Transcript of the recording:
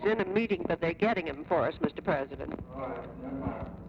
He's in a meeting, but they're getting him for us, Mr. President. All right, never mind.